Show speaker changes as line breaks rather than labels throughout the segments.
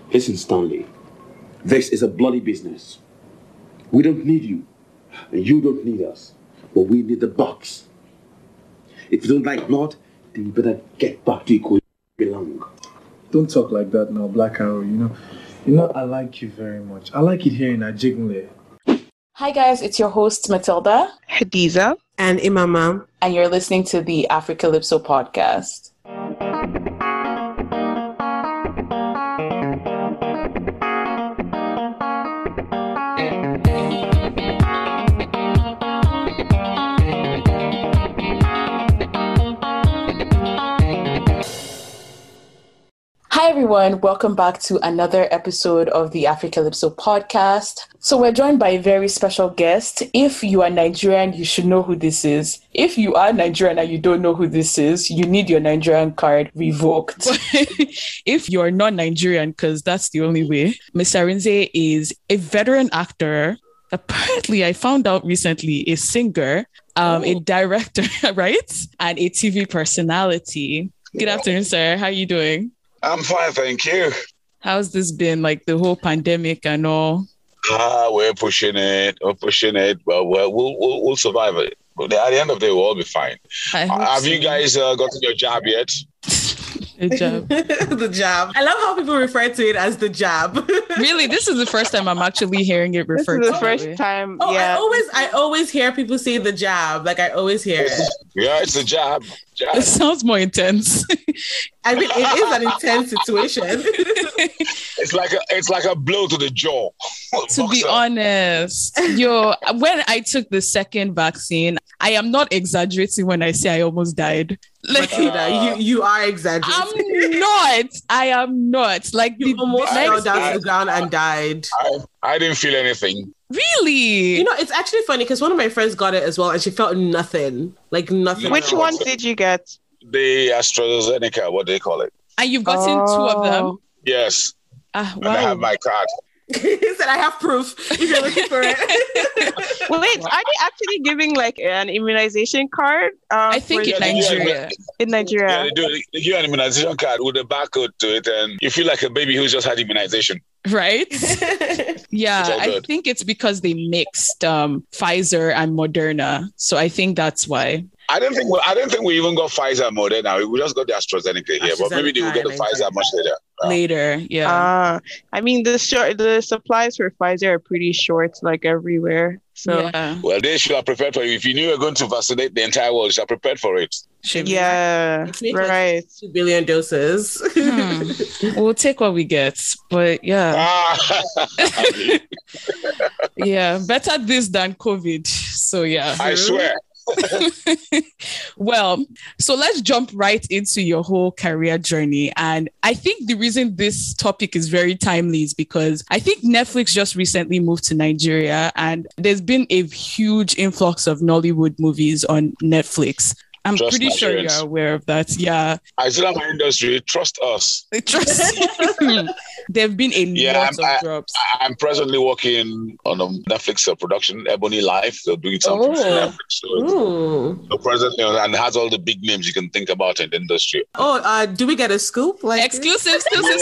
Listen, Stanley. This is a bloody business. We don't need you. And you don't need us. But we need the bucks. If you don't like Nod, then you better get back to where you belong.
Don't talk like that now, Black Arrow. You know, I like you very much. I like it here in Ajigunle.
Hi guys, it's your host Matilda,
Hadiza,
and Imama,
and you're listening to the Africalypso podcast. Hi everyone, welcome back to another episode of the Africalypso podcast. So we're joined by a very special guest. If you are Nigerian, you should know who this is. If you are Nigerian and you don't know who this is, you need your Nigerian card revoked.
If you're not Nigerian, because that's the only way, Mr. Arinze is a veteran actor. Apparently, I found out recently, a singer, a director, right? And a TV personality. Good afternoon, sir. How are you doing?
I'm fine, thank you.
How's this been, like the whole pandemic and all?
We're pushing it. Well, we'll survive it. But at the end of the day, we'll all be fine. Have you guys gotten your jab yet?
The jab.
The jab. I love how people refer to it as the jab.
Really, this is the first time I'm actually hearing it referred to.
This is the first time.
Oh,
yeah.
I always hear people say the jab. Like I always hear it.
Yeah, it's a jab.
It sounds more intense.
I mean, it is an intense situation.
It's like a blow to the jaw.
To be honest, when I took the second vaccine, I am not exaggerating when I say I almost died. Like,
you are exaggerating.
I am not. Like
you almost fell down to the ground and died.
I didn't feel anything.
Really?
You know, it's actually funny because one of my friends got it as well and she felt nothing. Like nothing.
Which one did you get?
The AstraZeneca, what do they call it?
And you've gotten two of them?
Yes.
Wow.
And I have my card.
He said, I have proof if you're looking for it.
Wait, are they actually giving like an immunization card?
I think in Nigeria.
In Nigeria.
Yeah, they do. They give you an immunization card with a barcode to it, and you feel like a baby who's just had immunization.
Right? Yeah, I think it's because they mixed Pfizer and Moderna. So I think that's why.
I don't think we even got Pfizer and Moderna. We just got the AstraZeneca here, but maybe they will get the Pfizer much later.
Later, yeah.
I mean, the supplies for Pfizer are pretty short, like everywhere. So,
well, they should have prepared for you. If you knew you were going to vaccinate the entire world, you should have prepared for it.
Yeah, right.
2 billion doses.
We'll take what we get, but yeah. Yeah, better this than COVID. So yeah.
I swear.
Well, so let's jump right into your whole career journey. And I think the reason this topic is very timely is because I think Netflix just recently moved to Nigeria and there's been a huge influx of Nollywood movies on Netflix. I'm pretty sure you're aware of that. Yeah.
I still have my industry. Trust us.
There have been a lot of drops.
I'm presently working on a Netflix production, Ebony Life. They're doing something for Netflix. So presently, and it has all the big names you can think about in the industry.
Do we get a scoop? Like
exclusive.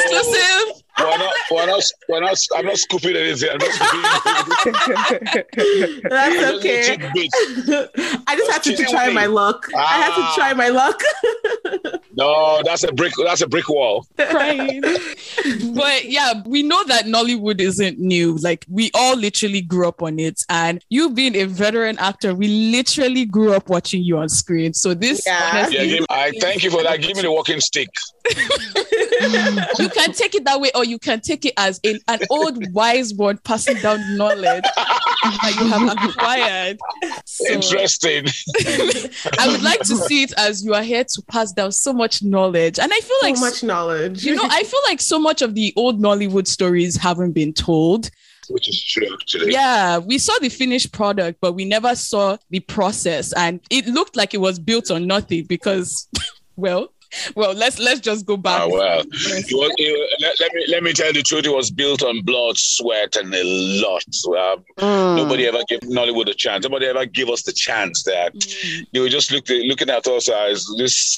I'm not scooping anything. I'm not scooping.
That's okay. I just had to try my luck. I had to try my luck.
No, that's a brick wall.
Right. But yeah, we know that Nollywood isn't new. Like we all literally grew up on it. And you being a veteran actor, we literally grew up watching you on screen. So this honestly,
I thank you for that. Give me the walking stick.
You can take it that way, or you can take it as an old wise word passing down knowledge that you have acquired. So,
interesting.
I would like to see it as you are here to pass down so much knowledge. And I feel like
so much knowledge.
You know, I feel like so much of the old Nollywood stories haven't been told.
Which is true, actually.
Yeah, we saw the finished product, but we never saw the process. And it looked like it was built on nothing because, well, let's just go back.
Let me tell you the truth. It was built on blood, sweat, and a lot. Nobody ever gave Nollywood a chance. Nobody ever gave us the chance that they were just looking at us as this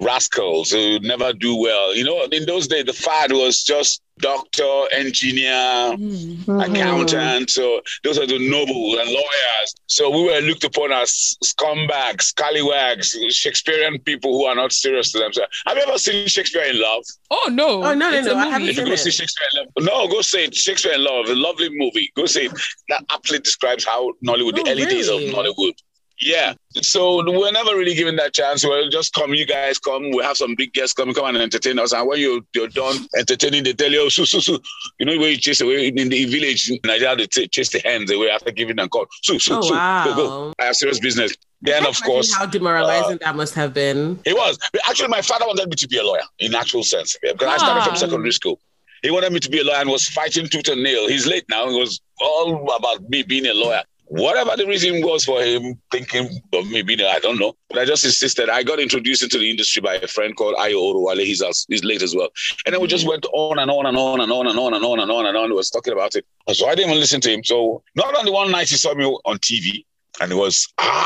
rascals who never do well. You know, in those days, the fad was just doctor, engineer, accountant. So those are the nobles and lawyers. So we were looked upon as scumbags, scallywags, Shakespearean people who are not serious to themselves. Have you ever seen Shakespeare in Love?
Oh, no.
Oh, no. I haven't
If you go see Shakespeare in Love, no, go see it. Shakespeare in Love, a lovely movie. Go see it. That aptly describes how Nollywood, the early days of Nollywood. Yeah. So we're never really given that chance. We'll just come, you guys come. We have some big guests come and entertain us. And when you're done entertaining, they tell you, oh, You know, when you chase away in the village in Nigeria, they chase the hens away after giving them call.
Wow.
Go. I have serious business. Then, of course,
how demoralizing that must have been.
It was. Actually, my father wanted me to be a lawyer in actual sense. Because I started from secondary school. He wanted me to be a lawyer and was fighting tooth and nail. He's late now. It was all about me being a lawyer. Whatever the reason was for him thinking of me being, I don't know. But I just insisted. I got introduced into the industry by a friend called Ayo Oruwale. He's late as well. And then we just went on and on and on and on and on and on and on and on. He was talking about it. So I didn't even listen to him. So not only one night he saw me on TV. And it was,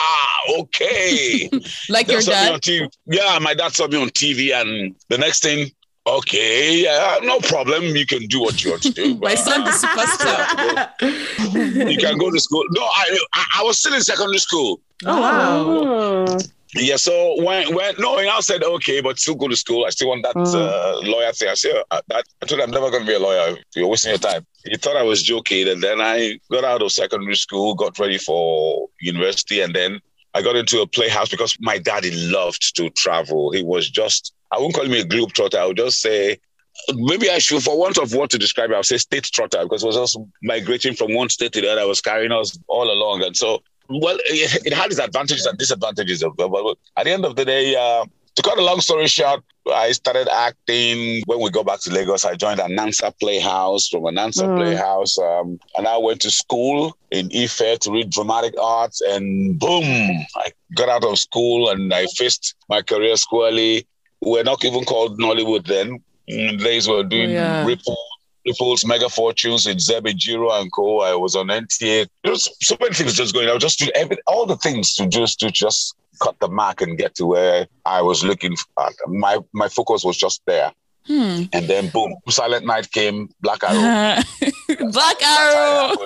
okay.
Like your dad?
Yeah, my dad saw me on TV. And the next thing, okay, yeah, no problem. You can do what you want to do.
My son is superstar.
You can go to school. No, I was still in secondary school.
Oh, wow.
Yeah, so when he now said, okay, but still go to school. I still want that lawyer thing. I said, I told him I'm never going to be a lawyer. You're wasting your time. He thought I was joking. And then I got out of secondary school, got ready for university. And then I got into a playhouse because my daddy loved to travel. He was just, I wouldn't call him a globetrotter. I would just say, maybe I should, for want of what to describe it, I would say state trotter, because it was just migrating from one state to the other. I was carrying us all along. And so, well, it had its advantages and disadvantages. But at the end of the day, to cut a long story short, I started acting. When we got back to Lagos, I joined Anansa Playhouse. From Anansa Playhouse, and I went to school in Ife to read dramatic arts. And boom, I got out of school and I faced my career squarely. We're not even called Nollywood then. Days were doing Ripples, Mega Fortunes, in Zeb Jiro and Co. I was on NTA. There was so many things just going. I was just doing all the things to just cut the mark and get to where I was looking at. My focus was just there. And then boom, Silent Night came, Black Arrow.
Black Arrow.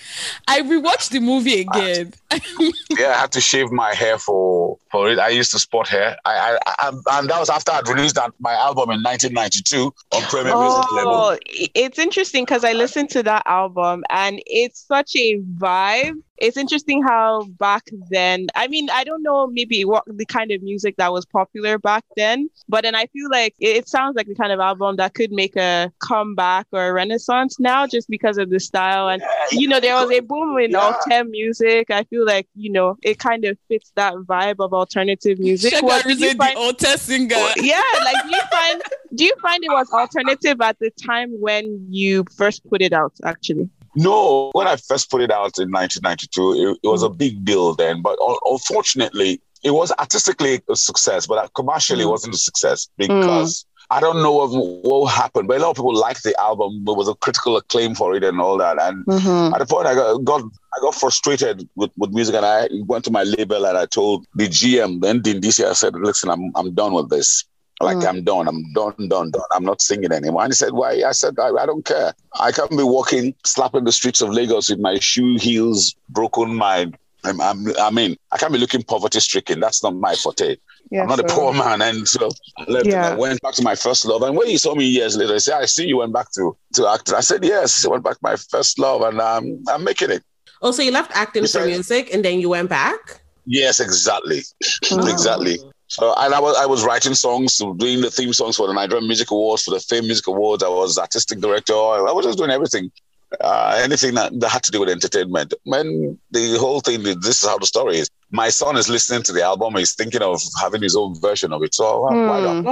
I rewatched the movie again.
I had to shave my hair for it. I used to sport hair. And that was after I'd released my album in 1992 on Premier Music label.
It's interesting because I listened to that album and it's such a vibe. It's interesting how back then, I mean, I don't know maybe what the kind of music that was popular back then, but then I feel like it sounds like the kind of album that could make a comeback or a renaissance now just because of the style. And, there was a boom in Altem music. I feel like, it kind of fits that vibe of alternative music.
Shaka is the Altem singer.
Yeah, like do you find it was alternative at the time when you first put it out, actually?
No, when I first put it out in 1992, it was a big deal then. But unfortunately, it was artistically a success, but commercially it wasn't a success because I don't know what happened. But a lot of people liked the album. There was a critical acclaim for it and all that. And at the point, I got frustrated with music, and I went to my label and I told the GM, then Dindisi, I said, listen, I'm done with this. I'm done. I'm not singing anymore. And he said, why? I said, I don't care. I can't be walking, slapping the streets of Lagos with my shoe heels broken. I can't be looking poverty-stricken. That's not my forte. I'm not a poor man. And so I left and I went back to my first love. And when he saw me years later, he said, I see you went back to acting. I said, yes, I went back to my first love and I'm making it.
Oh, so you left acting for music and then you went back?
Yes, exactly. Exactly. So and I was writing songs, doing the theme songs for the Nigerian Music Awards, for the Fame Music Awards. I was artistic director. I was just doing everything. Anything that had to do with entertainment. When the whole thing, this is how the story is. My son is listening to the album. He's thinking of having his own version of it. So why not?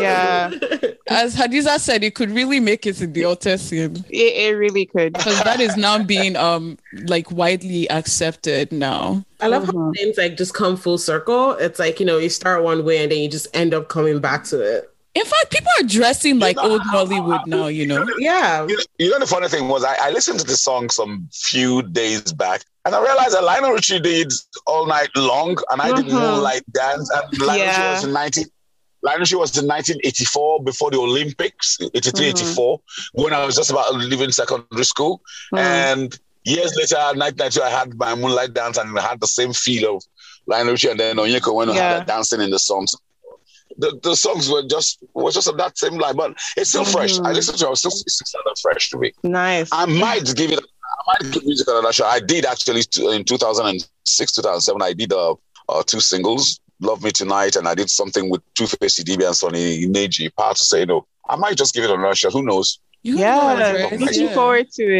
As Hadiza said, it could really make it in the Altem scene.
It really could.
Because that is now being widely accepted now.
I love how things just come full circle. It's like, you start one way and then you just end up coming back to it.
In fact, people are dressing like old Nollywood now,
Yeah.
The funny thing was I listened to the song some few days back and I realized that Lionel Richie did All Night Long and I did Moonlight Dance and Lionel Richie was in Lionel Richie was in 1984, before the Olympics, 83, 84, when I was just about leaving secondary school. And years later, 1992, I had my Moonlight Dance, and I had the same feel of Lionel Richie and then Onyeka when we had dancing in the songs. The songs were just of that same line, but it's still fresh. I listen to it, it's still fresh to me.
Nice.
I might give music another shot. I did actually in 2006, 2007. I did 2 singles, Love Me Tonight, and I did something with Two-Face DB and Sonny Neji. Part to say no. I might just give it another shot. Who knows?
Looking forward to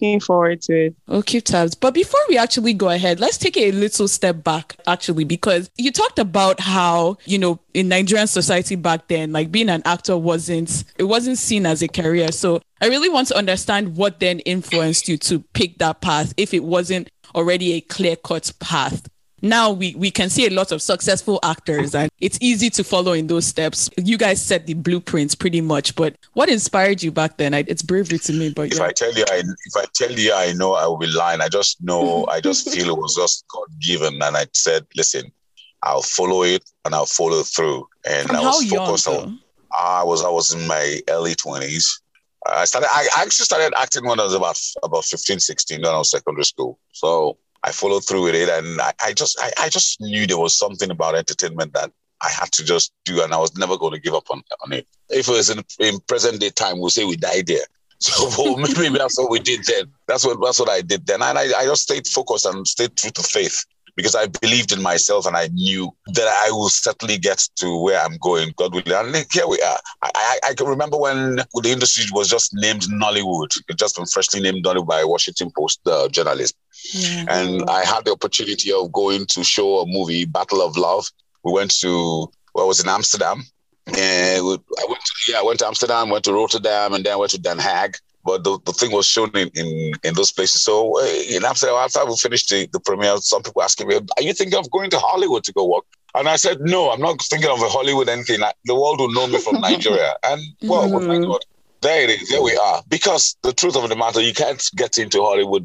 it.
We'll keep tabs. But before we actually go ahead, let's take a little step back, actually, because you talked about how, in Nigerian society back then, like being an actor wasn't seen as a career. So I really want to understand what then influenced you to pick that path if it wasn't already a clear-cut path. Now we can see a lot of successful actors and it's easy to follow in those steps. You guys set the blueprints pretty much, but what inspired you back then? It's bravery to me, but
if I tell you I know, I will be lying. I just feel it was just God given, and I said, listen, I'll follow it and I'll follow through. And I was focused on. I was in my early 20s. I actually started acting when I was about 15, 16 when I was secondary school. So I followed through with it, and I just knew there was something about entertainment that I had to just do, and I was never going to give up on it. If it was in present day time, we'll say we died there. So maybe that's what we did then. That's what I did then, and I just stayed focused and stayed true to faith because I believed in myself, and I knew that I will certainly get to where I'm going, God willing. And here we are. I can remember when the industry was just named Nollywood. It just been freshly named Nollywood by a Washington Post journalist. Yeah. And I had the opportunity of going to show a movie, Battle of Love. We went to, I was in Amsterdam. And I went to Amsterdam, went to Rotterdam, and then went to Den Haag. But the thing was shown in those places. So in Amsterdam, after we finished the premiere, some people asking me, are you thinking of going to Hollywood to go work? And I said, no, I'm not thinking of a Hollywood anything. The world will know me from Nigeria. And well, thank God. There it is. There we are. Because the truth of the matter, you can't get into Hollywood.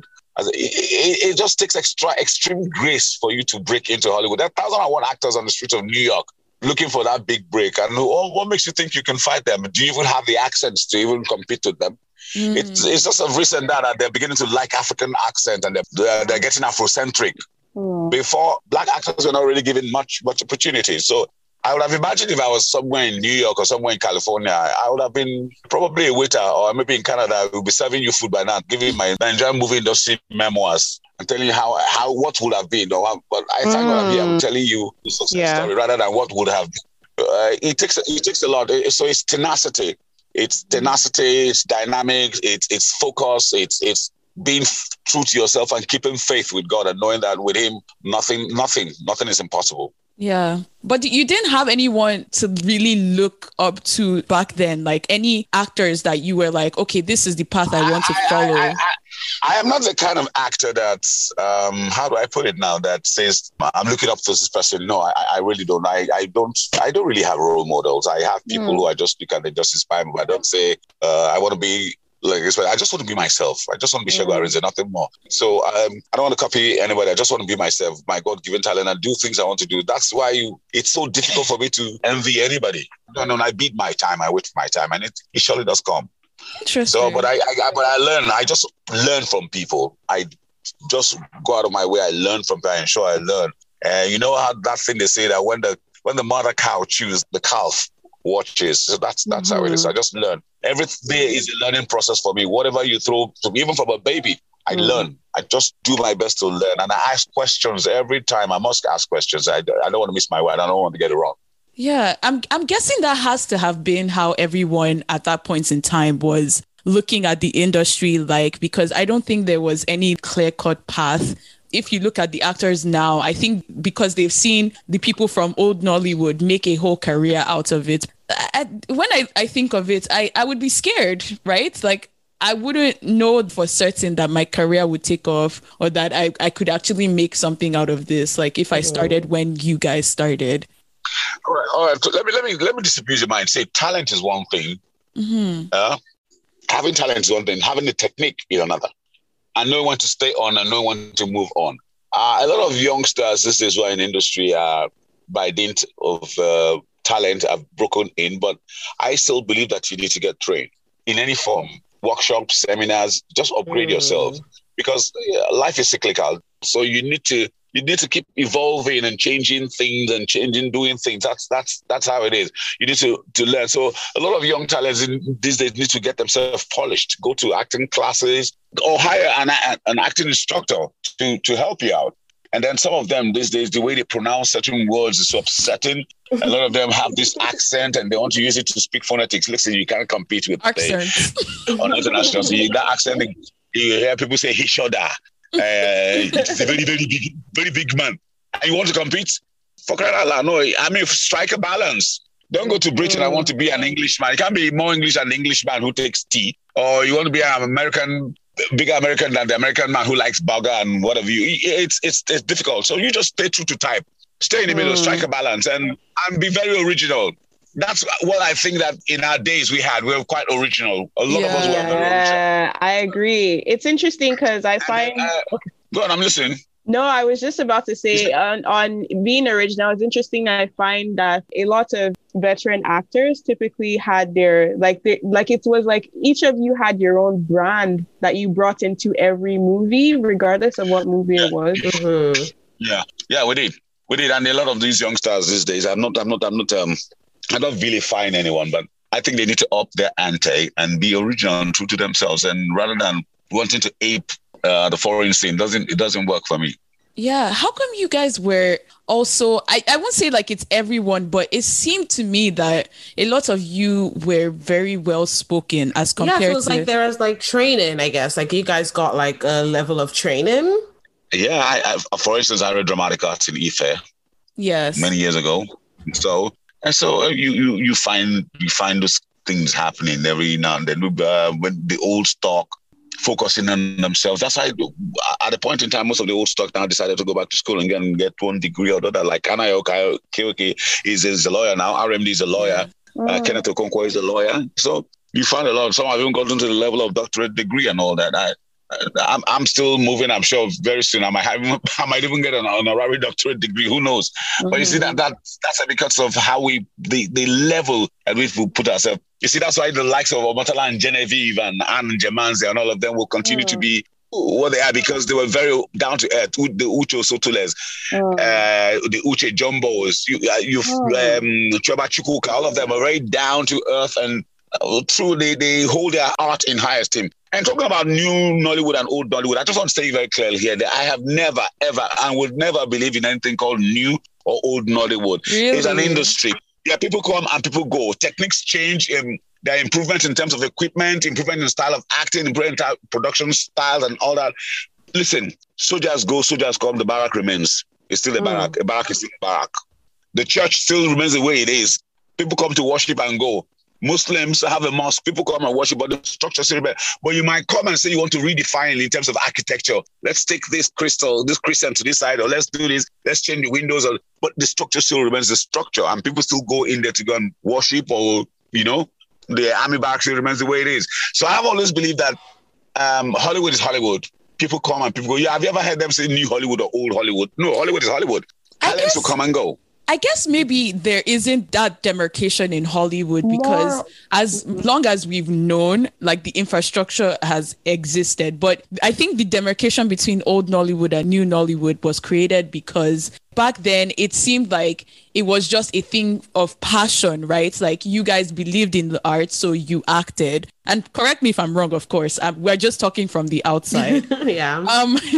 It just takes extreme grace for you to break into Hollywood. There are 1,001 actors on the streets of New York looking for that big break. And what makes you think you can fight them? Do you even have the accents to even compete with them? It's just of recent that they're beginning to like African accent, and they're getting Afrocentric. Before, black actors were not really given much opportunity. So I would have imagined if I was somewhere in New York or somewhere in California, I would have been probably a waiter, or maybe in Canada, I would be serving you food by now, giving my Nigerian movie industry memoirs and telling you how what would have been. But I thank God I'm here. I'm telling you the success story rather than what would have been. It takes a lot. So it's tenacity. It's tenacity. It's dynamic. It's focus. It's being true to yourself and keeping faith with God and knowing that with Him, nothing is impossible.
Yeah. But you didn't have anyone to really look up to back then, like any actors that you were like, okay, this is the path I want to follow.
I am not the kind of actor that, how do I put it now, that says, I'm looking up to this person. No, I really don't. I don't really have role models. I have people who I just look at, they just inspire me. But I don't say, I want to be like this, but I just want to be myself. I just want to be Segun Arinze, nothing more. So I don't want to copy anybody. I just want to be myself, my God-given talent, and do things I want to do. That's why it's so difficult for me to envy anybody. No, I beat my time. I wait for my time, and it surely does come.
Interesting.
So, but I learn. I just learn from people. I just go out of my way. I learn from people. I ensure I learn. And you know how that thing they say that when the mother cow chews, the calf watches. So that's how it is. I just learn. Every day is a learning process for me. Whatever you throw to me, even from a baby, I learn. I just do my best to learn. And I ask questions every time. I must ask questions. I don't want to miss my way. I don't want to get it wrong.
Yeah, I'm guessing that has to have been how everyone at that point in time was looking at the industry, like, because I don't think there was any clear-cut path. If you look at the actors now, I think because they've seen the people from old Nollywood make a whole career out of it. When I think of it, I would be scared, right? Like, I wouldn't know for certain that my career would take off or that I could actually make something out of this. Like if I started when you guys started.
All right. So let me distribute your mind. Say talent is one thing. Having talent is one thing. Having the technique is another. And knowing when to stay on and knowing when to move on. A lot of youngsters these days who are in the industry are by dint of talent have broken in, but I still believe that you need to get trained in any form, workshops, seminars, just upgrade yourself, because life is cyclical. So you need to keep evolving and changing things and doing things. That's how it is. You need to learn. So a lot of young talents these days need to get themselves polished, go to acting classes, or hire an acting instructor to help you out. And then some of them these days, the way they pronounce certain words is so upsetting. A lot of them have this accent and they want to use it to speak phonetics. Listen, you can't compete with
accent
on international. So that accent, you hear people say he shoulder. It's a very big man. And you want to compete? For crying out loud, no. I mean, strike a balance. Don't go to Britain. I want to be an Englishman. You can't be more English than an Englishman who takes tea. Or you want to be an bigger American than the American man who likes burger and whatever. It's difficult. So you just stay true to type. Stay in the middle, strike a balance, and be very original. That's what I think that in our days we were quite original. A lot of us were very original.
I agree. It's interesting because I find...
Go on, I'm listening.
No, I was just about to say on being original, it's interesting. I find that a lot of veteran actors typically had it was like each of you had your own brand that you brought into every movie, regardless of what movie it was.
Mm-hmm. Yeah, we did. And a lot of these youngsters these days, I'm not vilifying anyone, but I think they need to up their ante and be original and true to themselves. And rather than wanting to ape the foreign scene, it doesn't work for me.
Yeah. How come you guys were also, I won't say like it's everyone, but it seemed to me that a lot of you were very well spoken as compared to...
Yeah, it was like there was like training, I guess. Like you guys got like a level of training.
Yeah. I for instance, I read dramatic arts in Ife.
Yes.
Many years ago. So you find those things happening every now and then when the old stock focusing on themselves. That's why at a point in time, most of the old stock now decided to go back to school and get one degree or the other. Like Anayo Keoke is a lawyer now. RMD is a lawyer. Kenneth Okonkwo is a lawyer. So you find a lot. Some have even gotten to the level of doctorate degree and all that. I'm still moving. I'm sure very soon I might even get an honorary doctorate degree. Who knows? Mm-hmm. But you see that's because of how the level at which we put ourselves. You see, that's why the likes of Omotola and Genevieve and Anne Jemanze and all of them will continue to be what they are, because they were very down to earth. The Uche Sotoles, the Uche Jumbos, Choba Chukwuka, all of them are very down to earth and true. They hold their art in high esteem. And talking about new Nollywood and old Nollywood, I just want to say very clearly here that I have never, ever, and would never believe in anything called new or old Nollywood. Really? It's an industry. Yeah, people come and people go. Techniques change. There are improvements in terms of equipment, improvement in style of acting, improvement in production styles and all that. Listen, soldiers go, soldiers come, the barrack remains. It's still a barrack. A barrack is still a barrack. The church still remains the way it is. People come to worship and go. Muslims have a mosque. People come and worship, but the structure is still there. But you might come and say you want to redefine in terms of architecture. Let's take this Christian to this side, or let's do this. Let's change the windows. But the structure still remains the structure, and people still go in there to go and worship, or the army barracks still remains the way it is. So I've always believed that Hollywood is Hollywood. People come and people go. Yeah, have you ever heard them say new Hollywood or old Hollywood? No, Hollywood is Hollywood. Talents will come and go.
I guess maybe there isn't that demarcation in Hollywood because as long as we've known, like the infrastructure has existed. But I think the demarcation between old Nollywood and new Nollywood was created because back then it seemed like it was just a thing of passion, right? Like you guys believed in the art, so you acted. And correct me if I'm wrong, of course. We're just talking from the outside.
Yeah.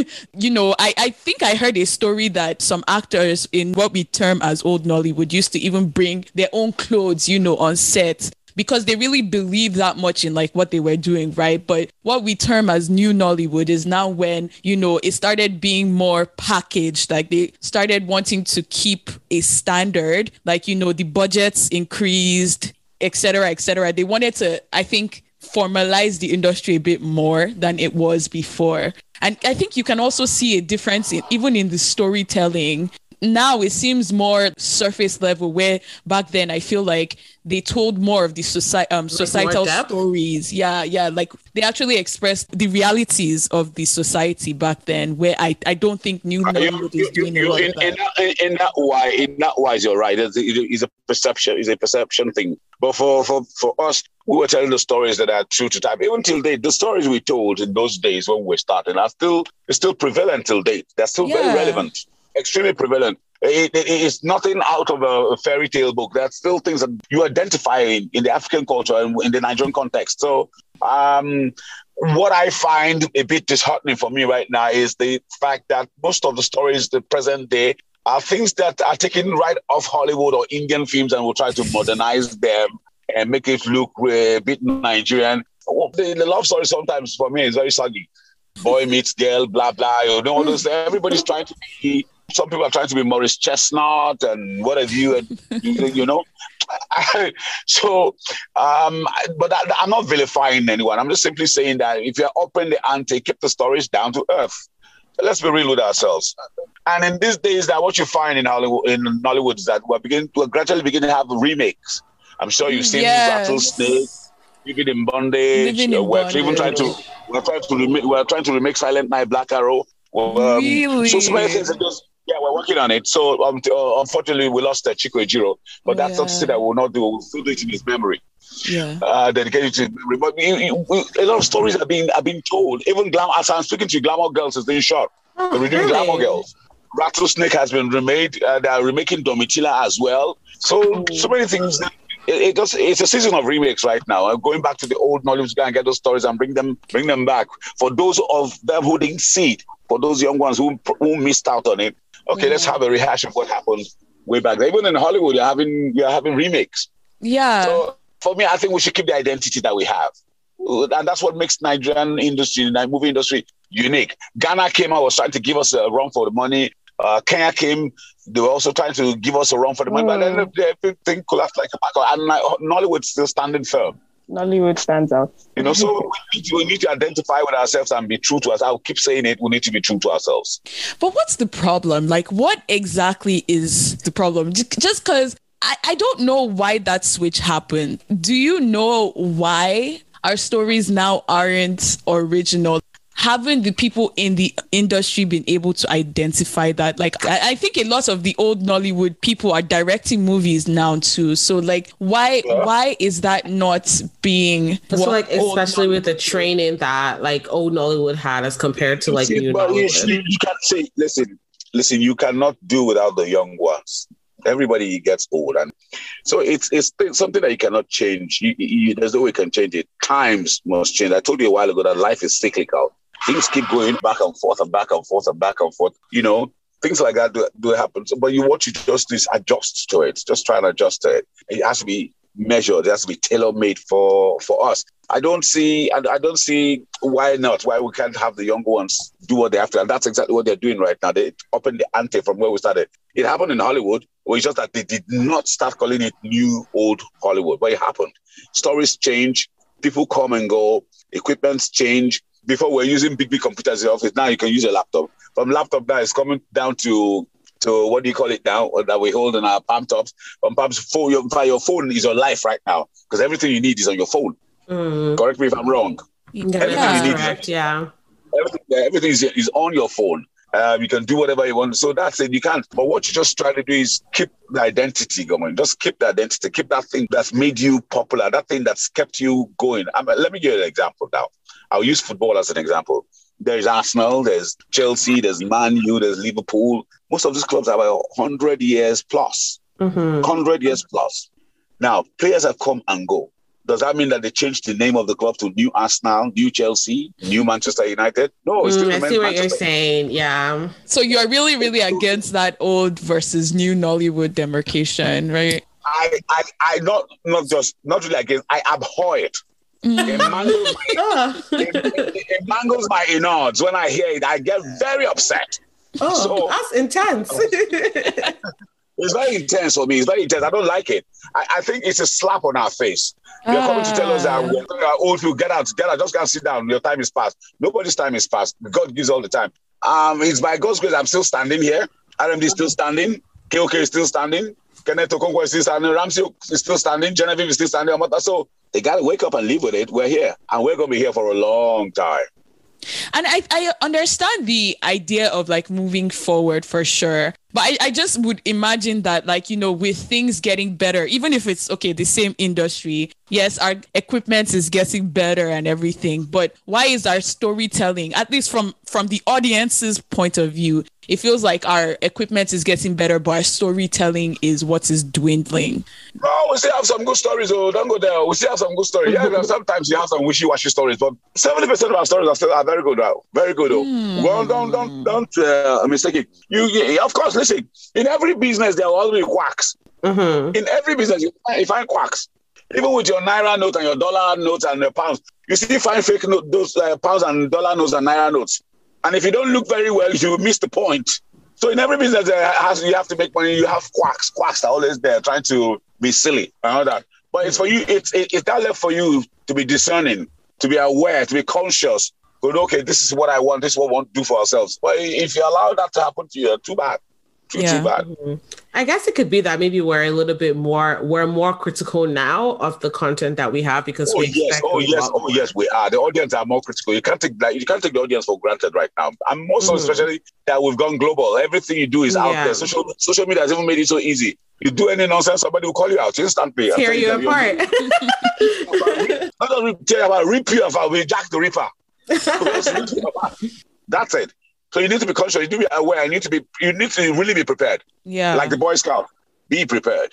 I think I heard a story that some actors in what we term as old Nollywood used to even bring their own clothes, on set, because they really believe that much in like what they were doing, right? But what we term as new Nollywood is now when, it started being more packaged, like they started wanting to keep a standard, like, the budgets increased, et cetera, et cetera. They wanted to, I think, formalize the industry a bit more than it was before. And I think you can also see a difference even in the storytelling now it seems more surface level, where back then I feel like they told more of the societal stories. Yeah. Like they actually expressed the realities of the society back then, where I don't think New Nollywood is doing a lot of that.
In that wise, you're right. It's a perception thing. But for us, we were telling the stories that are true to time. Even till date, the stories we told in those days when we were starting are still prevalent till date. They're still very relevant, extremely prevalent. It's nothing out of a fairy tale book. There are still things that you identify in the African culture and in the Nigerian context. So what I find a bit disheartening for me right now is the fact that most of the stories the present day are things that are taken right off Hollywood or Indian films, and will try to modernize them and make it look a bit Nigerian. The love story sometimes for me is very soggy. Boy meets girl, blah, blah. All those, everybody's trying to be, some people are trying to be Maurice Chestnut and what have you, and So, but I'm not vilifying anyone. I'm just simply saying that if you're upping the ante, keep the stories down to earth. Let's be real with ourselves. And in these days, that what you find in Nollywood is that we're gradually beginning to have remakes. I'm sure you've seen Rattlesnake, Living in Bondage. We're trying to remake Silent Night, Black Arrow.
Really?
So many things are just. Yeah, we're working on it. So unfortunately, we lost Chico Ejiro, but that's not to say that we'll not do. We'll still do it in his memory.
Yeah.
Dedicated to his memory. But a lot of stories are being told. Even as I'm speaking to you, Glamour Girls is being shot. They're redoing Glamour Girls. Rattlesnake has been remade. They are remaking Domitila as well. So many things. It's a season of remakes right now. I'm going back to the old Nollywood and get those stories and bring them back. For those of them who didn't see it, for those young ones who missed out on it. Okay, let's have a rehash of what happened way back then. Even in Hollywood, you're having remakes.
Yeah.
So for me, I think we should keep the identity that we have. And that's what makes Nigerian industry, the movie industry, unique. Ghana came out, was trying to give us a run for the money. Kenya came, they were also trying to give us a run for the money, but then everything collapsed like a pack. And Nollywood's still standing firm.
Nollywood stands out.
So we need to identify with ourselves and be true to us. I'll keep saying it. We need to be true to ourselves.
But what's the problem? Like, what exactly is the problem? Just because I don't know why that switch happened. Do you know why our stories now aren't original? Haven't the people in the industry been able to identify that? Like, I think a lot of the old Nollywood people are directing movies now too. So, like, why is that not being?
So, like, especially with the training that like old Nollywood had as compared to like new Nollywood.
You can't say, listen. You cannot do without the young ones. Everybody gets old, and so it's something that you cannot change. There's no way you can change it. Times must change. I told you a while ago that life is cyclical. Things keep going back and forth and back and forth and back and forth. Things like that do happen. But what you just do is adjust to it. Just try and adjust to it. It has to be measured. It has to be tailor-made for us. I don't see why we can't have the younger ones do what they have to. And that's exactly what they're doing right now. They opened the ante from where we started. It happened in Hollywood. It's just that they did not start calling it new, old Hollywood. But it happened. Stories change. People come and go. Equipments change. Before we're using big computers in the office. Now you can use a laptop. From laptop now, it's coming down to what do you call it now, that we hold in our palm tops. From palms, your phone is your life right now because everything you need is on your phone. Correct me if I'm wrong. Everything is on your phone. You can do whatever you want. So that's it. You can't. But what you just try to do is keep the identity going. Just keep the identity. Keep that thing that's made you popular. That thing that's kept you going. Let me give you an example now. I'll use football as an example. There's Arsenal, there's Chelsea, there's Man U, there's Liverpool. Most of these clubs are about 100 years plus. 100 years plus. Now, players have come and go. Does that mean that they changed the name of the club to New Arsenal, New Chelsea, New Manchester United? No, it's still
I see what you're saying. Yeah.
So you're really, really against that old versus new Nollywood demarcation, right?
I not really against. I abhor it. It mangles my innards when I hear it. I get very upset.
That's intense.
It's very intense for me. It's very intense. I don't like it. I think it's a slap on our face. You're coming to tell us that we're old people, get out, just can't sit down. Your time is past. Nobody's time is past. God gives all the time. It's by God's grace I'm still standing here. RMD is still standing. KOK is still standing. Kenneth Okonkwo is still standing. Ramsey is still standing. Genevieve is still standing. So they got to wake up and live with it. We're here. And we're going to be here for a long time.
And I understand the idea of like moving forward for sure. But I just would imagine that, like, you know, with things getting better, even if it's, okay, the same industry, yes, our equipment is getting better and everything. But why is our storytelling, at least from the audience's point of view, it feels like our equipment is getting better, but our storytelling is what is dwindling?
No, we still have some good stories. Oh, don't go there. We still have some good stories. Yeah, sometimes you have some wishy-washy stories, but 70% of our stories are very good. Very good. Well, don't mistake it. You of course, listen. In every business, there are always quacks. In every business, you find quacks. Even with your naira note and your dollar notes and your pounds, you still find fake those pounds and dollar notes and naira notes. And if you don't look very well, you will miss the point. So in every business, you have to make money. You have quacks. Quacks are always there trying to be silly and all that. But it's for you. It's that left for you to be discerning, to be aware, to be conscious. Go, okay, this is what I want. This is what we want to do for ourselves. But if you allow that to happen to you, too bad. Too bad.
I guess it could be that maybe we're more critical now of the content that we have because
yes, we are. The audience are more critical. You can't take the audience for granted right now. And most especially that we've gone global. Everything you do is out there. Social media has even made it so easy. You do any nonsense, somebody will call you out instantly.
Tear you apart.
Not only tear you apart, rip you apart with Jack the Ripper. That's it. So you need to be conscious. You need to be aware. You need to really be prepared.
Yeah.
Like the Boy Scout. Be prepared.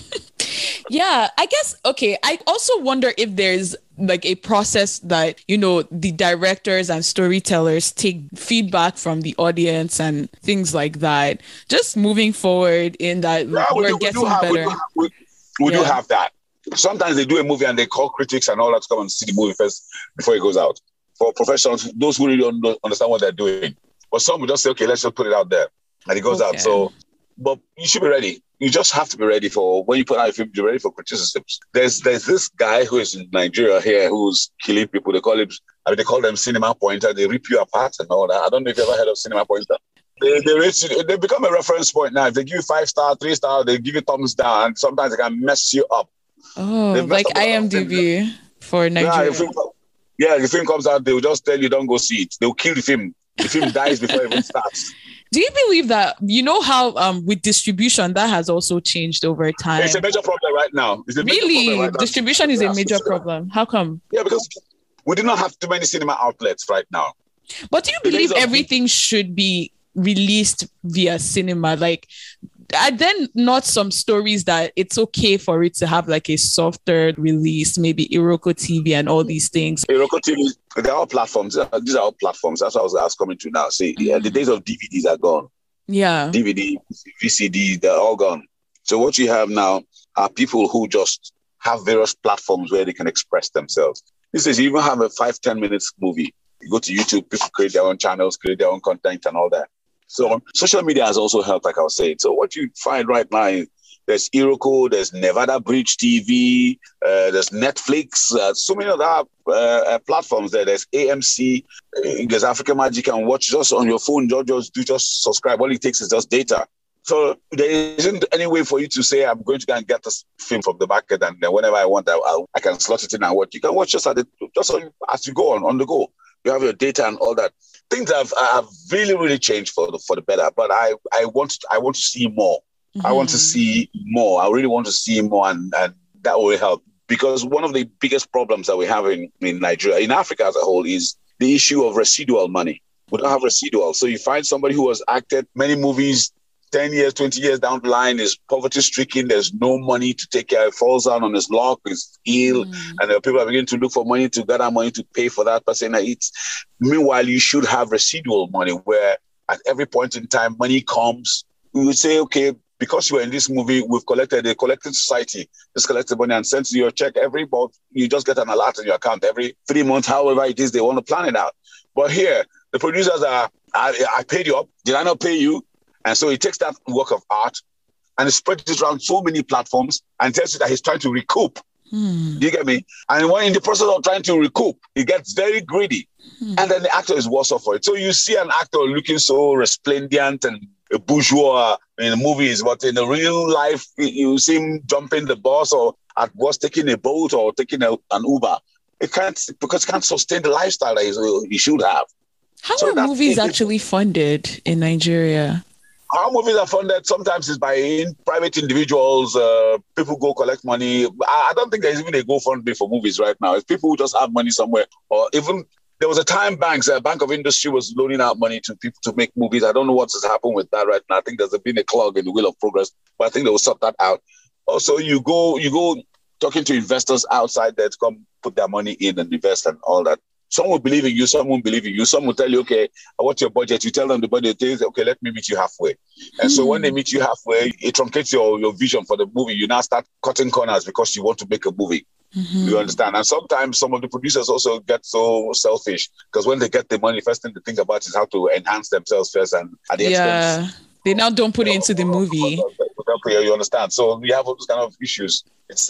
Yeah, I guess, okay. I also wonder if there's like a process that, you know, the directors and storytellers take feedback from the audience and things like that. Just moving forward in that we're getting better.
We do have that. Sometimes they do a movie and they call critics and all that to come and see the movie first before it goes out. For professionals, those who really don't understand what they're doing. But some will just say, okay, let's just put it out there. And it goes out. So, but you should be ready. You just have to be ready for, when you put out a film, you're ready for criticisms. There's this guy who is in Nigeria here who's killing people. They call them cinema pointer. They rip you apart and all that. I don't know if you've ever heard of cinema pointer. They become a reference point now. If they give you 5 star, 3 star, they give you thumbs down. Sometimes they can mess you up.
Oh, like IMDb for Nigeria.
Yeah, the film comes out, they will just tell you don't go see it. They'll kill the film. The film dies before it even starts.
Do you believe that, you know how with distribution, that has also changed over time?
It's a major problem right now.
Distribution is a major problem. How come?
Yeah, because we do not have too many cinema outlets right now.
But do you believe everything should be released via cinema? Like, are then not some stories that it's okay for it to have like a softer release, maybe Iroko TV and all these things?
Iroko TV, they're all platforms. These are all platforms. That's what I was coming to now. See, the days of DVDs are gone.
Yeah.
DVD, VCD, they're all gone. So what you have now are people who just have various platforms where they can express themselves. This is, you even have a 5-10 minutes movie. You go to YouTube, people create their own channels, create their own content and all that. So social media has also helped, like I was saying. So what you find right now is there's Iroko, there's Nevada Bridge TV, there's Netflix, so many other platforms there. There's AMC, there's African Magic, and watch just on your phone. Just subscribe. All it takes is just data. So there isn't any way for you to say, I'm going to go and get this film from the market, and then whenever I want, I can slot it in and watch. You can watch just as you go on the go. You have your data and all that. Things have really, really changed for the better. But I want to see more. Mm-hmm. I want to see more. I really want to see more, and that will help. Because one of the biggest problems that we have in Nigeria, in Africa as a whole, is the issue of residual money. We don't have residual. So you find somebody who has acted many movies, 10 years, 20 years down the line, is poverty-stricken, there's no money to take care of, falls down on his luck, is ill, and people are beginning to look for money to gather money to pay for that person. Meanwhile, you should have residual money where at every point in time, money comes. We would say, okay, because you were in this movie, we've collected a collecting society, just collected money and sent you your check every month. You just get an alert in your account every 3 months, however it is they want to plan it out. But here, the producers I paid you up. Did I not pay you? And so he takes that work of art and he spreads it around so many platforms and tells you that he's trying to recoup. Do you get me? And when in the process of trying to recoup, he gets very greedy. And then the actor is worse off for it. So you see an actor looking so resplendent and a bourgeois in the movies, but in the real life, you see him jumping the bus or at worst taking a boat or taking an Uber. It can't sustain the lifestyle that he should have.
How are movies actually funded in Nigeria?
How movies are funded sometimes is by private individuals. People go collect money. I don't think there's even a GoFundMe for movies right now. It's people who just have money somewhere, or even there was a time Bank of Industry was loaning out money to people to make movies. I don't know what's happened with that right now. I think there's been a clog in the wheel of progress, but I think they will sort that out. Also, you go talking to investors outside there to come put their money in and invest and all that. Some will believe in you, some won't believe in you. Some will tell you, okay, what's your budget? You tell them the budget, they say, okay, let me meet you halfway. And so when they meet you halfway, it truncates your vision for the movie. You now start cutting corners because you want to make a movie. You understand? And sometimes some of the producers also get so selfish because when they get the money, first thing they think about is how to enhance themselves first and at the expense.
They now don't put it into the movie.
You understand? So we have all those kind of issues.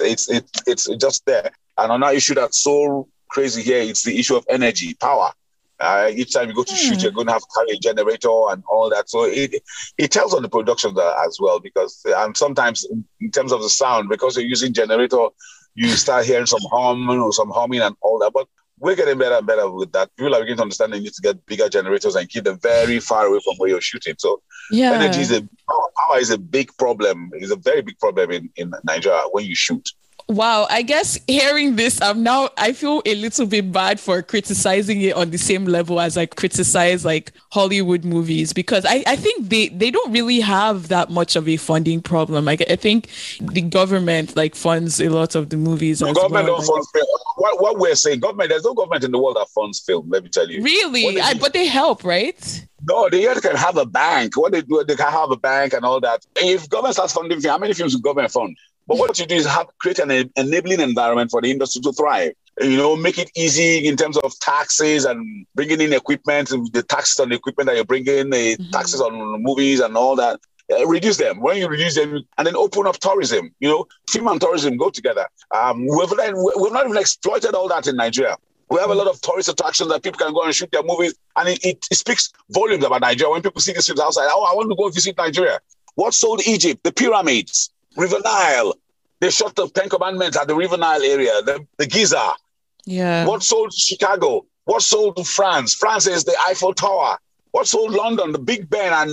It's just there. And another issue that's so crazy here, it's the issue of energy, power. Each time you go to shoot, you're going to have to carry a generator and all that. So it tells on the production as well because, and sometimes in terms of the sound, because you're using generator, you start hearing some humming and all that. But we're getting better and better with that. People are beginning to understand they need to get bigger generators and keep them very far away from where you're shooting. So energy power is a big problem. It's a very big problem in Nigeria when you shoot.
Wow, I guess hearing this, I feel a little bit bad for criticizing it on the same level as I criticize like Hollywood movies because I think they don't really have that much of a funding problem. Like I think the government like funds a lot of the movies.
The government don't fund film. What we're saying, there's no government in the world that funds film. Let me tell you.
Really, but they help, right?
No, they can have a bank. What they do, they can have a bank and all that. If government starts funding film, how many films will government fund? But what you do is create an enabling environment for the industry to thrive. Make it easy in terms of taxes and bringing in equipment, the taxes on the equipment that you're bringing, the taxes on movies and all that. Reduce them. When you reduce them, and then open up tourism. Film and tourism go together. We've not even exploited all that in Nigeria. We have a lot of tourist attractions that people can go and shoot their movies, and it speaks volumes about Nigeria. When people see these films outside, I want to go visit Nigeria. What sold Egypt? The pyramids. River Nile. They shot the 10 Commandments at the River Nile area, the Giza.
Yeah.
What sold Chicago? What sold France? France is the Eiffel Tower. What sold London? The Big Ben and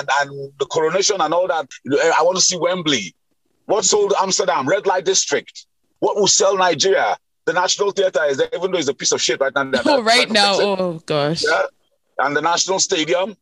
the coronation and all that. I want to see Wembley. What sold Amsterdam? Red Light District. What will sell Nigeria? The National Theatre is there, even though it's a piece of shit right now.
Oh gosh.
Yeah. And the National Stadium.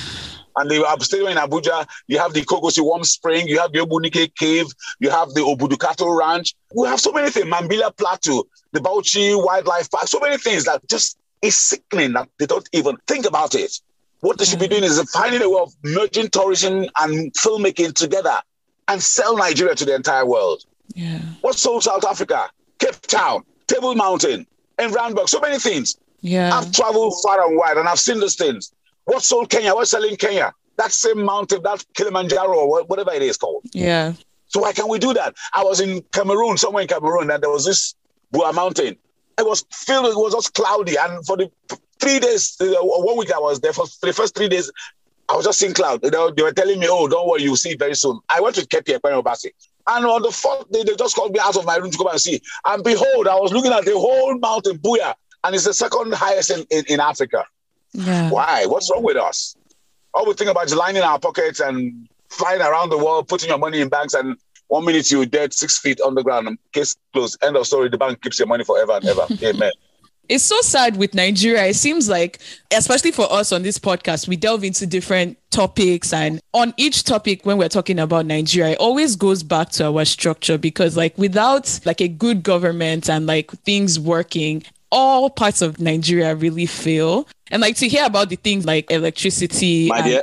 And the stadium in Abuja, you have the Kogosi Warm Spring, you have the Obunike Cave, you have the Obudukato Ranch. We have so many things, Mambila Plateau, the Bauchi Wildlife Park, so many things that just is sickening that they don't even think about it. What they should be doing is finding a way of merging tourism and filmmaking together and sell Nigeria to the entire world.
Yeah.
What sold South Africa? Cape Town, Table Mountain, and Randburg, so many things.
Yeah.
I've traveled far and wide and I've seen those things. What sold Kenya? What's selling Kenya? That same mountain, that Kilimanjaro or whatever it is called.
Yeah.
So why can't we do that? I was in Cameroon, somewhere in Cameroon, and there was this Bua mountain. It was just cloudy. And for the 3 days, 1 week I was there, for the first 3 days, I was just seeing cloud. They were telling me, oh, don't worry, you'll see it very soon. I went to Kepi Ekwenobasi. And on the fourth day, they just called me out of my room to come and see. And behold, I was looking at the whole mountain, Buya, and it's the second highest in Africa.
Yeah.
Why? What's wrong with us? All we think about is lining our pockets and flying around the world, putting your money in banks, and 1 minute you're dead 6 feet underground, case closed, end of story. The bank keeps your money forever and ever. Amen.
It's so sad with Nigeria. It seems like, especially for us on this podcast, we delve into different topics, and on each topic, when we're talking about Nigeria, it always goes back to our structure, because like without like a good government and like things working, all parts of Nigeria really fail. And like to hear about the things like electricity,
my dear,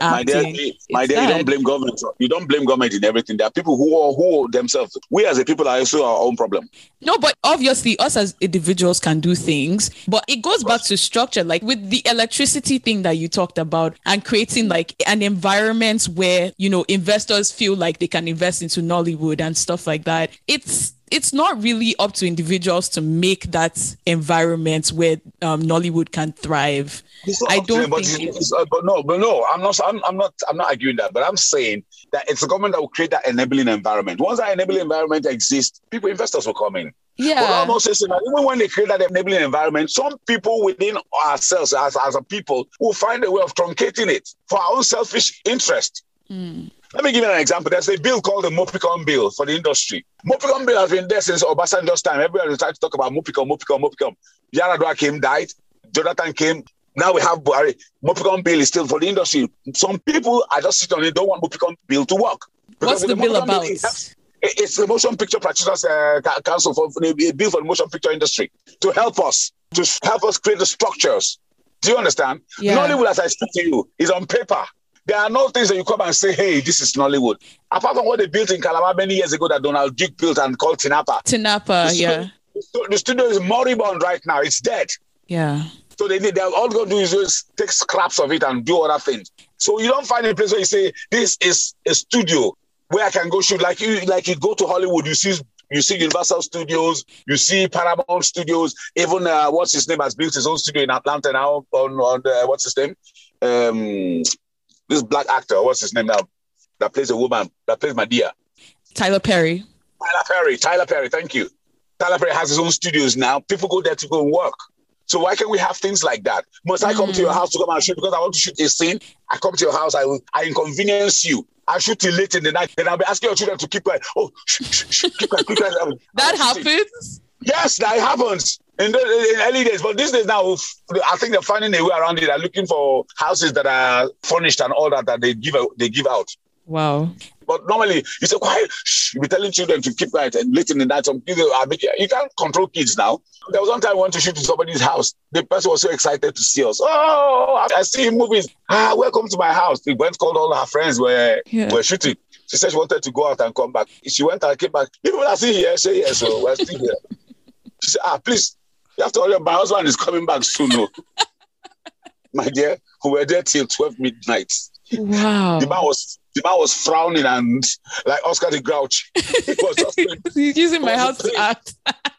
you don't blame government. You don't blame government in everything. There are people who themselves. We as a people are also our own problem.
No, but obviously us as individuals can do things, but it goes back to structure. Like with the electricity thing that you talked about, and creating like an environment where, you know, investors feel like they can invest into Nollywood and stuff like that. It's not really up to individuals to make that environment where Nollywood can thrive. I don't think.
But no, I'm not arguing that. But I'm saying that it's the government that will create that enabling environment. Once that enabling environment exists, investors will come in.
Yeah.
But I'm also saying that even when they create that enabling environment, some people within ourselves as a people will find a way of truncating it for our own selfish interest. Let me give you an example. There's a bill called the Mopicon Bill for the industry. Mopicon Bill has been there since Obasanjo's time. Everybody was trying to talk about Mopicon. Yaradua came, died. Jonathan came. Now we have Buhari. Mopicon Bill is still for the industry. Some people are just sitting on it, don't want Mopicon Bill to work.
What's the bill about?
It's the Motion Picture Practitioners Council for a bill for the motion picture industry to help us create the structures. Do you understand?
Yeah.
Nollywood, as I speak to you, is on paper. There are no things that you come and say, hey, this is Nollywood. Apart from what they built in Calabar many years ago that Donald Duke built and called Tinapa.
Yeah.
The studio is moribund right now. It's dead.
Yeah. So
they're all going to do is just take scraps of it and do other things. So you don't find a place where you say, this is a studio where I can go shoot. Like you go to Hollywood, you see Universal Studios, you see Paramount Studios, even what's his name has built his own studio in Atlanta now on what's his name? This black actor, what's his name now? That plays a woman, that plays Madea.
Tyler Perry,
thank you. Tyler Perry has his own studios now. People go there to go and work. So why can't we have things like that? Must I come to your house to come and shoot because I want to shoot a scene? I come to your house, I inconvenience you. I shoot till late in the night. Then I'll be asking your children to keep quiet. Oh, keep quiet.
That happens?
Yes, that happens. In early days, but these days now, I think they're finding a way around it. They're looking for houses that are furnished and all that they give out.
Wow.
But normally, you say, quiet, you be telling children to keep quiet and late in the night. You can't control kids now. There was one time I went to shoot in somebody's house. The person was so excited to see us. Oh, I see movies. Welcome to my house. He went, called all her friends were shooting. She said she wanted to go out and come back. She went and came back. People are still here. Say yes, so we're still here. She said, please, you have to hurry up. My husband is coming back soon. No. My dear, we were there till 12 midnight.
Wow.
The man was frowning and like Oscar the Grouch. He was just
he's using my house to act.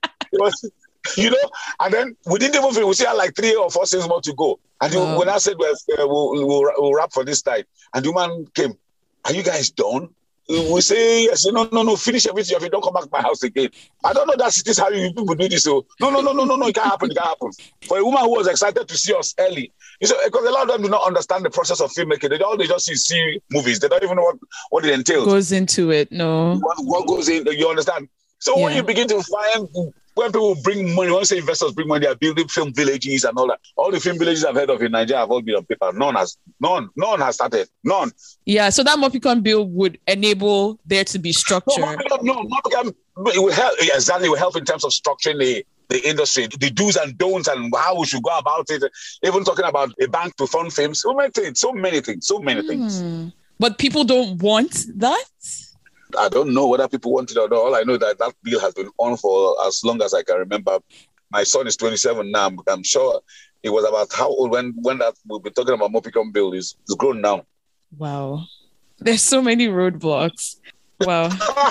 And then we didn't even finish. We still had like 3 or 4 scenes more to go. And when I said we'll wrap for this night, and the man came, are you guys done? We say yes. No, finish everything. If you don't come back to my house again, I don't know that it is how you people do this. So no, it can't happen. For a woman who was excited to see us early, because a lot of them do not understand the process of filmmaking. They just see movies. They don't even know what it entails.
Goes into it. No.
What goes in? You understand? So when you begin to find. When people bring money, when say investors bring money, they are building film villages and all that. All the film villages I've heard of in Nigeria have all been on paper. None has started. None.
Yeah, so that Mopicon bill would enable there to be structure.
Mopicon, it will help. Exactly, it will help in terms of structuring the industry, the do's and don'ts, and how we should go about it. Even talking about a bank to fund films, so many things.
But people don't want that.
I don't know whether people want it or not. All I know that bill has been on for as long as I can remember. My son is 27 now. I'm sure it was about how old when that we'll be talking about Mopicon bill is grown now.
Wow. There's so many roadblocks. Wow.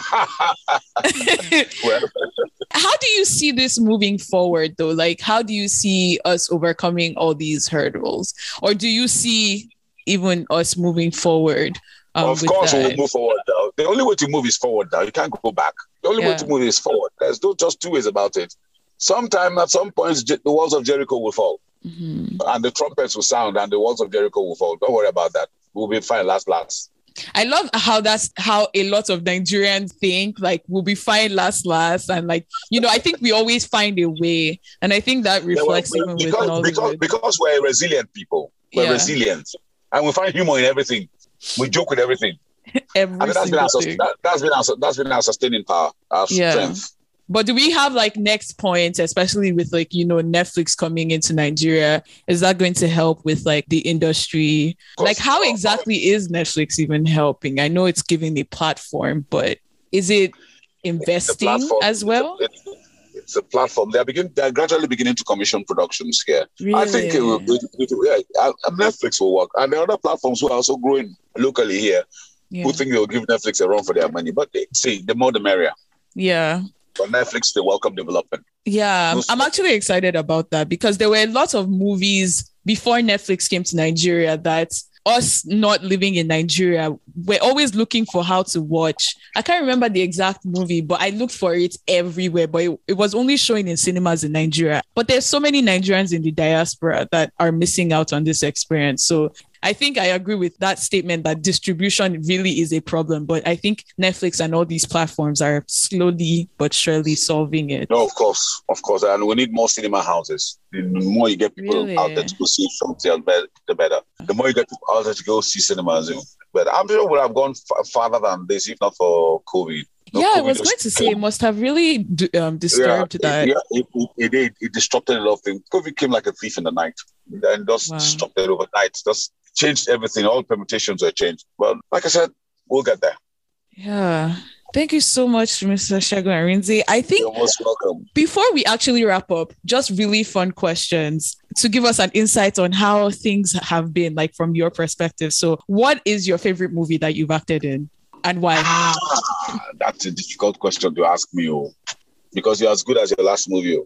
How do you see this moving forward though? Like, how do you see us overcoming all these hurdles? Or do you see even us moving forward?
Of course, we'll move forward now. The only way to move is forward now. You can't go back. The only way to move is forward. There's just 2 ways about it. At some point, the walls of Jericho will fall. Mm-hmm. And the trumpets will sound and the walls of Jericho will fall. Don't worry about that. We'll be fine last.
I love that's how a lot of Nigerians think, like, we'll be fine last. And like, I think we always find a way. And I think that reflects
because we're resilient people. We're resilient. And we find humor in everything. We joke with everything. That's been our sustaining power, our strength.
But do we have like next points, especially with like, Netflix coming into Nigeria? Is that going to help with like the industry? Like, how exactly is Netflix even helping? I know it's giving a platform, but is it investing as well?
It's a platform. They're gradually beginning to commission productions here. Really? I think Netflix will work. And there are other platforms who are also growing locally here who think they'll give Netflix a run for their money. But the more the merrier.
Yeah.
But Netflix, they welcome development.
Yeah, I'm actually excited about that because there were lots of movies before Netflix came to Nigeria that us not living in Nigeria, we're always looking for how to watch. I can't remember the exact movie, but I looked for it everywhere, but it was only showing in cinemas in Nigeria. But there's so many Nigerians in the diaspora that are missing out on this experience. So I think I agree with that statement that distribution really is a problem, but I think Netflix and all these platforms are slowly but surely solving it.
No, of course. And we need more cinema houses. The more you get people out there to go see films, the better. The more you get people out there to go see cinemas, but I'm sure we would have gone farther than this if not for COVID.
I was going to say it must have really disturbed that.
It did. It disrupted a lot of things. COVID came like a thief in the night and just disrupted overnight. Just changed everything. All permutations were changed. But like I said, we'll get there.
Yeah. Thank you so much, Mr. Segun Arinze. I think
you're most welcome.
Before we actually wrap up, just really fun questions to give us an insight on how things have been, like from your perspective. So what is your favorite movie that you've acted in and why?
That's a difficult question to ask me, because you're as good as your last movie.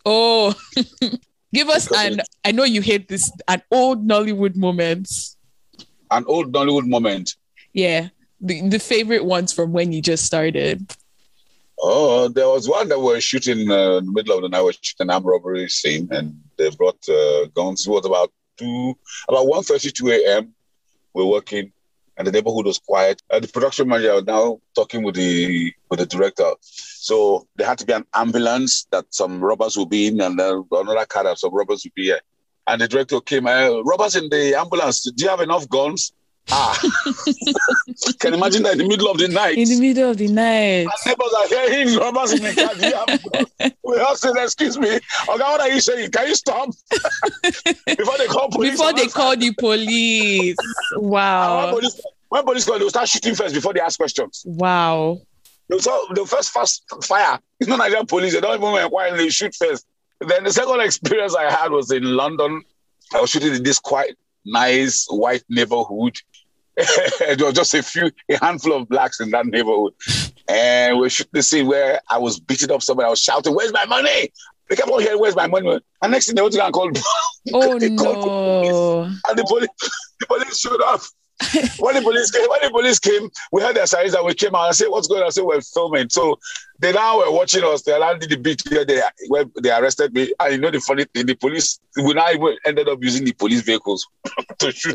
Give us I know you hate this, an old Nollywood moment.
An old Nollywood moment?
Yeah. The favorite ones from when you just started.
Oh, there was one that we're shooting in the middle of the night. We're shooting an armed robbery scene, and they brought guns. It was about 1:32 a.m. We're working, and the neighborhood was quiet. The production manager was now talking with the director. So there had to be an ambulance that some robbers would be in, and then another car that some robbers would be here. And the director came, robbers in the ambulance, do you have enough guns? Can you imagine that in the middle of the night?
In the middle of the night.
Our neighbors are hearing robbers in the car. Do you have guns? We all said, excuse me. Okay, what are you saying? Can you stop? Before they call police.
Before they call the police. Wow.
When police call, they'll start shooting first before they ask questions.
Wow.
The first fast fire. It's not Nigerian police. They don't even inquire. They shoot first. Then the second experience I had was in London. I was shooting in this quite nice white neighborhood. There was just a handful of blacks in that neighborhood. And we shooting the scene where I was beating up somebody. I was shouting, "Where's my money?" They kept on hearing, "Where's my money?" And next thing they went to call.
Oh no!
And the police showed up. When the police came, we heard their sirens and we came out and said, "What's going on?" I said, "We're filming." So they now were watching us. They landed the beach where they arrested me. And you know the funny thing, the police, we now even ended up using the police vehicles to shoot.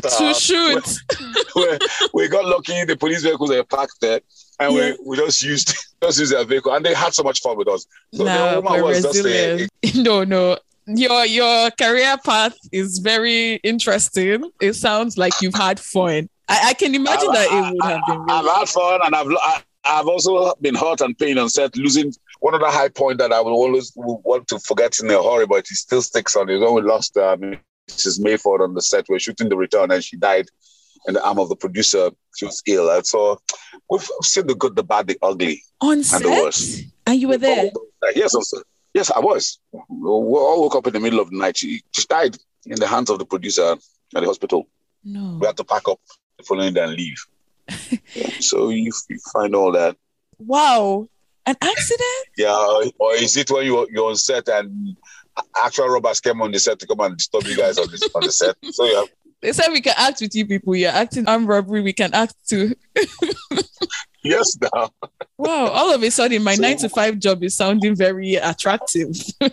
We got lucky. The police vehicles were parked there, and we just used their vehicle, and they had so much fun with us. So the woman was
resilient. No. Your career path is very interesting. It sounds like you've had fun. I can imagine that it would have been.
I've had fun, and I've also been hurt and pain on set, losing one of the high point that I will always want to forget in a hurry, but it still sticks on. It's when we lost Mrs. Mayford on the set. We're shooting The Return, and she died in the arm of the producer. She was ill, and so we've seen the good, the bad, the ugly,
on set. And the worst. And you were there?
Yes, also. Yes, I was. We all woke up in the middle of the night. She died in the hands of the producer at the hospital.
No.
We had to pack up the following day and leave. So you find all that.
Wow. An accident?
Yeah. Or is it when you're on set and actual robbers came on the set to come and disturb you guys on the set? So yeah.
They said we can act with you people. You're acting armed robbery. We can act too.
Yes, now.
Wow, all of a sudden my 9-to-5 job is sounding very attractive.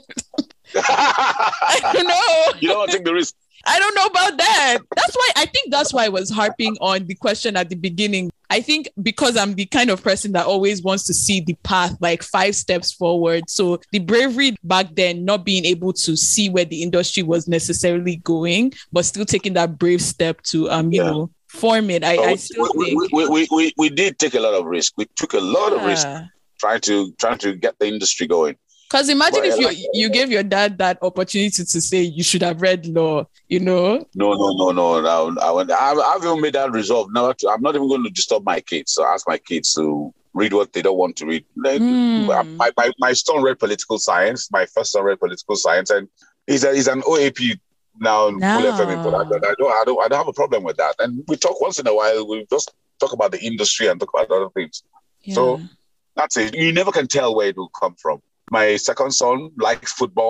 I don't know.
You don't want to take the risk.
I don't know about that. That's why I was harping on the question at the beginning. I think because I'm the kind of person that always wants to see the path like 5 steps forward. So the bravery back then, not being able to see where the industry was necessarily going, but still taking that brave step to form it. I still think
we did take a lot of risk. We took a lot of risk trying to get the industry going.
Because imagine if you gave your dad that opportunity to say you should have read law, you know?
No. I've even made that resolve. I'm not even going to disturb my kids. So I ask my kids to read what they don't want to read. My son read political science. My first son read political science, and he's an OAP now in Full FM in Port Harcourt. I don't have a problem with that. And we talk once in a while. We just talk about the industry and talk about other things. Yeah. So that's it. You never can tell where it will come from. My second son likes football.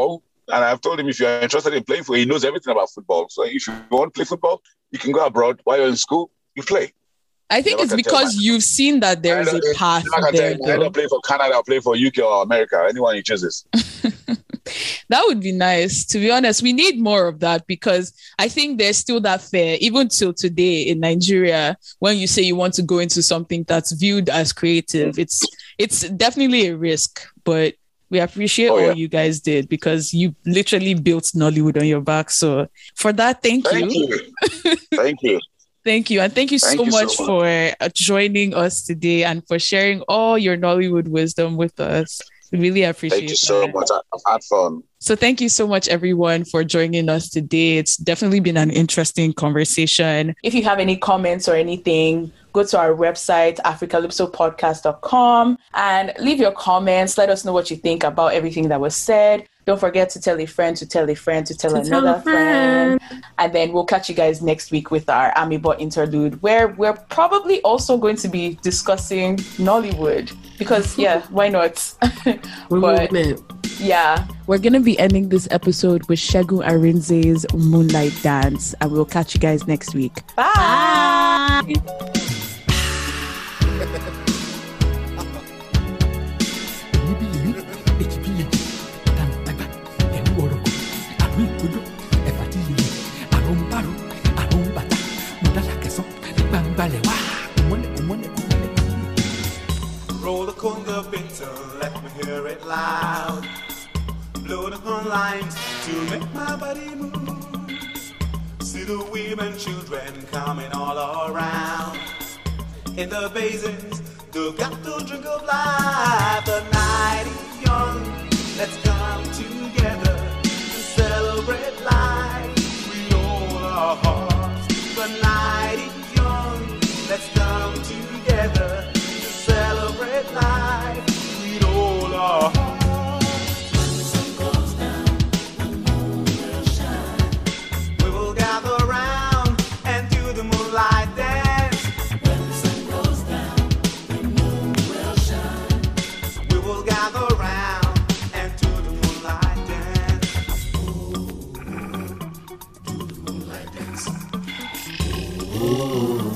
And I've told him if you're interested in playing football, he knows everything about football. So if you want to play football, you can go abroad. While you're in school, you play.
I think it's because you've seen that there is a path there.
I don't play for Canada, I'll play for UK or America. Anyone he chooses.
That would be nice. To be honest, we need more of that because I think there's still that fear, even till today in Nigeria, when you say you want to go into something that's viewed as creative, it's definitely a risk, but we appreciate all you guys did because you literally built Nollywood on your back. So for that, thank you.
Thank you.
Thank you. And thank you so much for joining us today and for sharing all your Nollywood wisdom with us. We really appreciate it.
Thank you so much. I've had fun.
So thank you so much, everyone, for joining us today. It's definitely been an interesting conversation.
If you have any comments or anything, go to our website, africalypsopodcast.com, and leave your comments. Let us know what you think about everything that was said. Don't forget to tell a friend to tell a friend to tell another friend. And then we'll catch you guys next week with our Amibot interlude, where we're probably also going to be discussing Nollywood. Because, why not? Yeah.
We're going to be ending this episode with Segun Arinze's Moonlight Dance. And we'll catch you guys next week.
Bye.
Roll the conga bitter, let me hear it loud. Blow the horn lines to make my body move. See the women, children coming all around. In the basins, they've got to drink of life. The night is young, let's come together to celebrate life with all our hearts. The night is young, let's come together to celebrate life with all our hearts. When the sun goes down, the moon will shine. We will gather round and do the moonlight dance. When the sun goes down, the moon will shine. We will gather round and do the moonlight dance. Do the moonlight dance. Ooh.